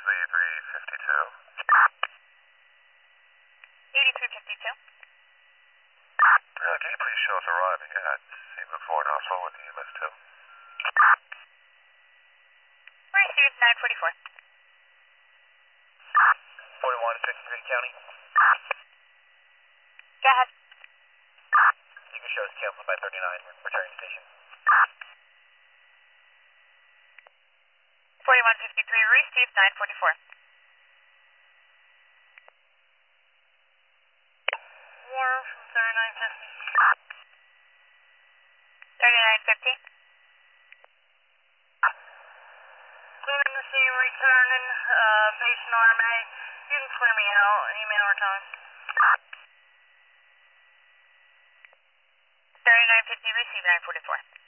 8352. 8352. Can you please show us arriving at Seaman 4 and also with the EMS 2? Received 944. 41, 53 County. Go ahead. You can show us canceled by 39, returning station. 4153, received 944. Warm from 3950. 3950. Clearing the scene, returning, patient RMA. You can clear me out, email or time. 3950, received 944.